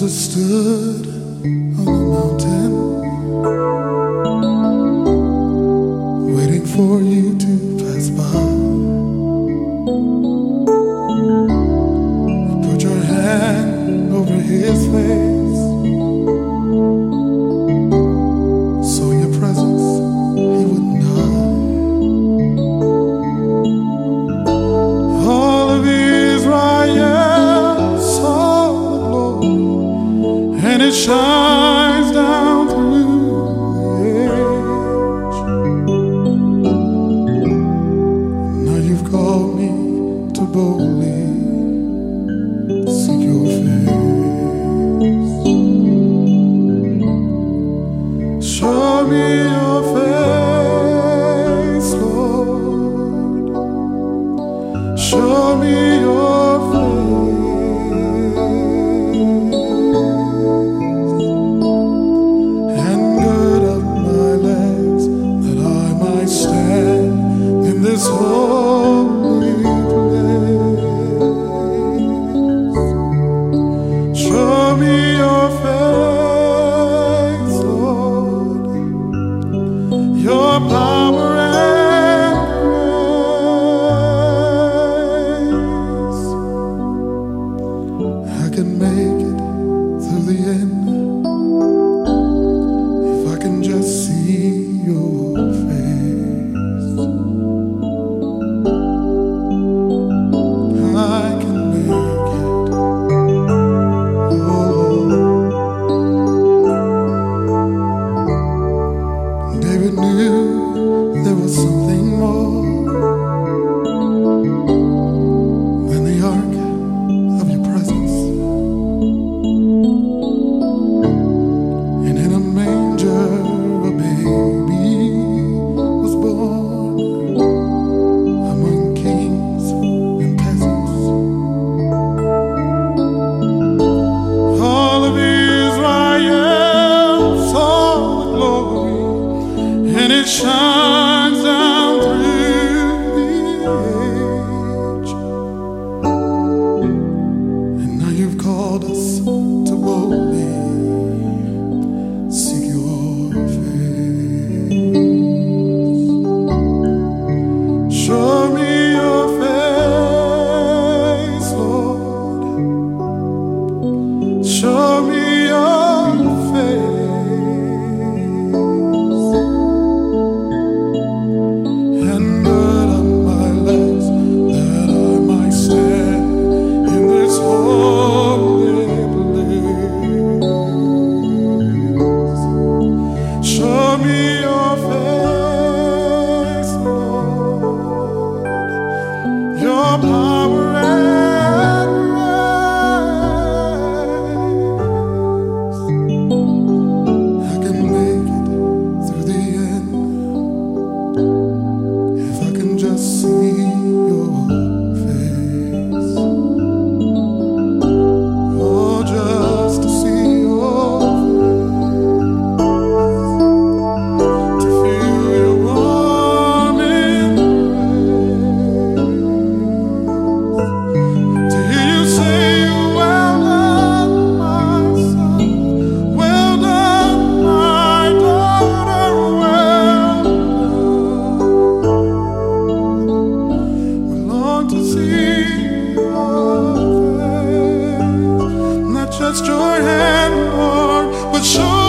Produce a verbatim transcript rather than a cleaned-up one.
Moses stood on the mountain, waiting for you to pass by. You put your hand over his face, so in your presence he wouldn't hide. All of Israel saw the glory, and it shines down through the age. Now you've called me to boldly seek your face. Show me your face, Lord. Show me your face, and gird up my legs that I might stand in this holy place. Show me your face, Lord, your power and grace. I can make it through the end if I can just see your face. I can make it, oh Lord. David knew there was something more than the ark of your presence. And in a manger a baby was born among kings and peasants. All of Israel saw the glory, and it shines down through the age. And now you've called us to boldly seek your face. Show me your face, Lord. Show me your face, and gird up my legs that I might stand in this holy place. Show me your face, Lord, your power and grace. I can make it through the end if I can just see your face. Oh, just to see your face, to feel your warm embrace, to hear you say, well done, my son, well done, my daughter, well done. We long to see your face, not just your hand, Lord, but show